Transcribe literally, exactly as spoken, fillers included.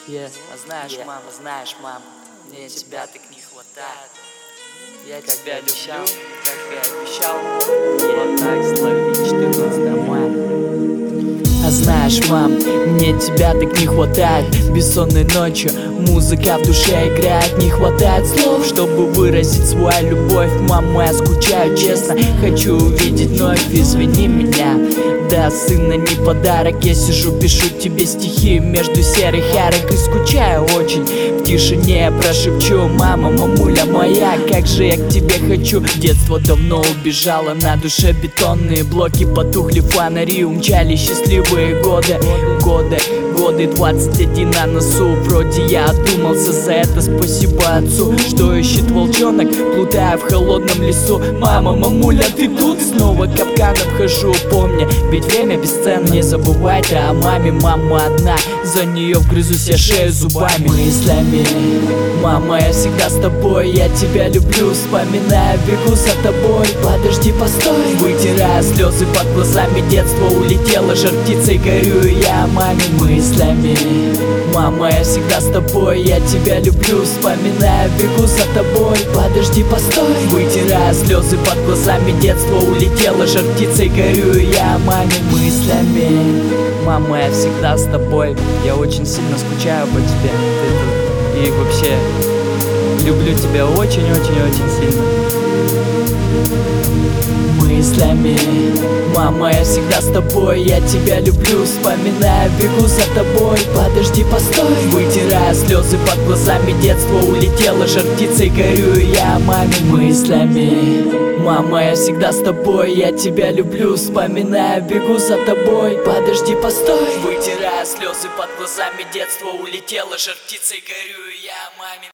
Yeah. А знаешь, yeah. мама, знаешь, мам, мне тебя так не хватает. Я как тебя люблю, как и обещал. Yeah. Вот так, слови четырнадцатое мая. А знаешь, мам, мне тебя так не хватает. Бессонной ночью музыка в душе играет. Не хватает слов, чтобы выразить свою любовь. Мама, я скучаю, честно, хочу увидеть вновь. Извини меня, да, сына не подарок. Я сижу, пишу тебе стихи между серых ярок. И скучаю очень, в тишине я прошепчу: мама, мамуля моя, как же я к тебе хочу. Детство давно убежало, на душе бетонные блоки. Потухли фонари, умчали счастливые годы. Годы, годы, двадцать один на носу. Вроде я одумался, за это спасибо отцу. Что ищет волчонок, плутая в холодном лесу? Мама, мамуля, ты тут? Снова капкан обхожу, помни, ведь время бесценно. Не забывай ты о маме, мама одна, за нее вгрызусь я шею зубами. Мыслями, мама, я всегда с тобой, я тебя люблю, вспоминаю, бегу за тобой. Подожди, постой, вытирая слезы под глазами. Детство улетело, жар птицей горю я маме. Мыслями, мама, я всегда с тобой, я тебя люблю, вспоминаю, бегу за тобой. Подожди, постой, вытирая слезы под глазами. Детство улетело, жар птицей горю я маме. Мыслями, мама, я всегда с тобой, я очень сильно скучаю по тебе. Ты, и вообще люблю тебя очень-очень-очень сильно. Мыслями, мама, я всегда с тобой, я тебя люблю, вспоминаю, бегу за тобой. Подожди, постой, вытирая слезы под глазами. Детство улетело, жар птицей горю я маме. Мыслями, мама, я всегда с тобой, я тебя люблю, вспоминаю, бегу за тобой. Подожди, постой, вытирая слезы под глазами. Детство улетело, жар птицей горю я маме.